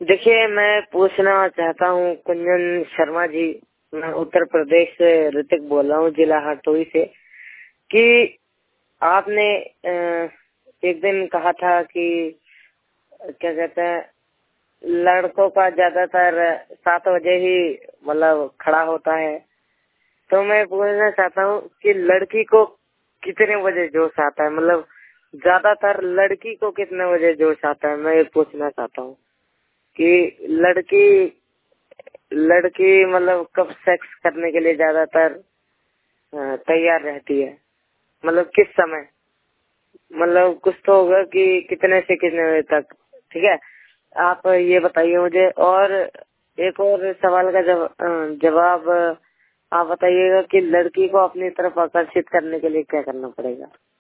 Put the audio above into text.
देखिए, मैं पूछना चाहता हूँ कुंजन शर्मा जी। मैं उत्तर प्रदेश से ऋतिक बोल रहा हूँ, जिला हरदोई से। कि आपने एक दिन कहा था कि क्या कहते हैं, लड़कों का ज्यादातर 7 बजे ही मतलब खड़ा होता है। तो मैं पूछना चाहता हूँ कि लड़की को कितने बजे जोश आता है, मतलब ज्यादातर लड़की को कितने बजे जोश आता है, मैं ये पूछना चाहता हूँ कि लड़की लड़की मतलब कब सेक्स करने के लिए ज्यादातर तैयार रहती है, मतलब किस समय, मतलब कुछ तो होगा कि कितने से कितने बजे तक। ठीक है, आप ये बताइए मुझे। और एक और सवाल का जवाब आप बताइएगा कि लड़की को अपनी तरफ आकर्षित करने के लिए क्या करना पड़ेगा।